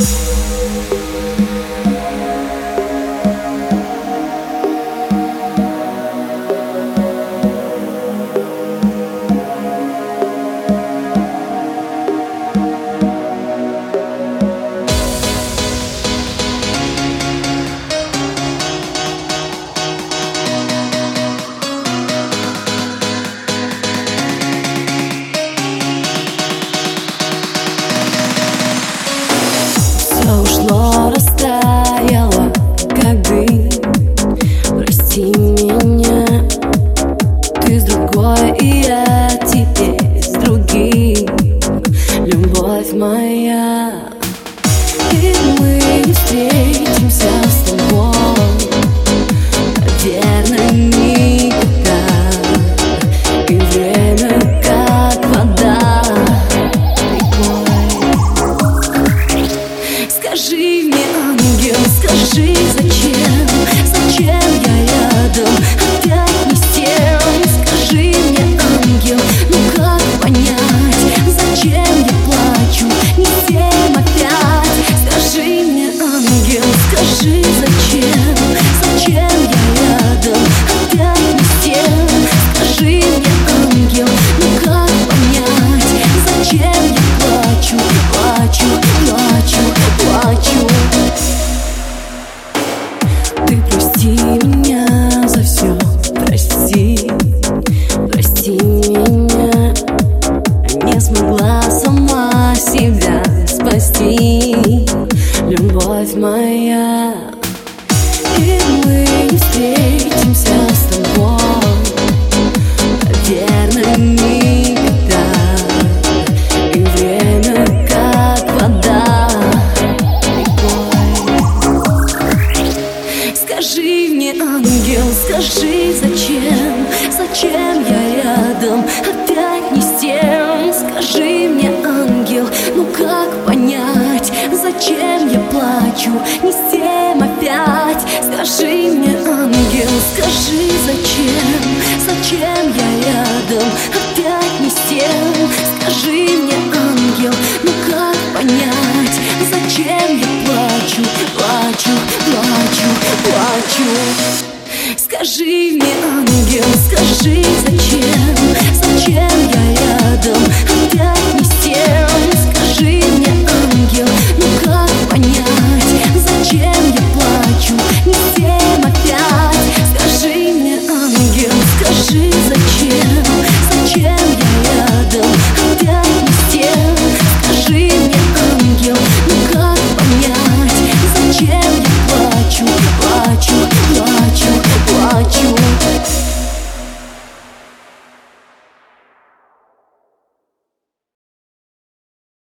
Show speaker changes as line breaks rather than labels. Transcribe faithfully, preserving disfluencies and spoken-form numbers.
Ушло, растаяло, как дым. Прости меня, ты с другой, и я теперь с другим. Любовь моя, и мы не встретимся с тобой, наверное, никогда. И время как вода рекой. Скажи мне, ангел, скажи, зачем, зачем я рядом, опять не с тем. Скажи мне, ангел, ну как понять, зачем я плачу, не с тем опять. Скажи мне, ангел, скажи, зачем, зачем я рядом, опять не с тем. Скажи мне, ангел, ну как понять, зачем я плачу, плачу, плачу, плачу. Ты прости меня за все, прости, прости меня. Не смогла сама себя спасти, любовь моя. И мы не встретимся с тобой, наверное, никогда. И время как вода рекой. Скажи мне, ангел, скажи, зачем, зачем я рядом, опять не с тем. Скажи мне, ангел, ну как понять, зачем я плачу, не с тем опять. Скажи мне, ангел, скажи, зачем, зачем я рядом, опять не с тем. Скажи мне, ангел, ну как понять, зачем я плачу, плачу, плачу, плачу. Скажи мне, ангел, скажи, зачем.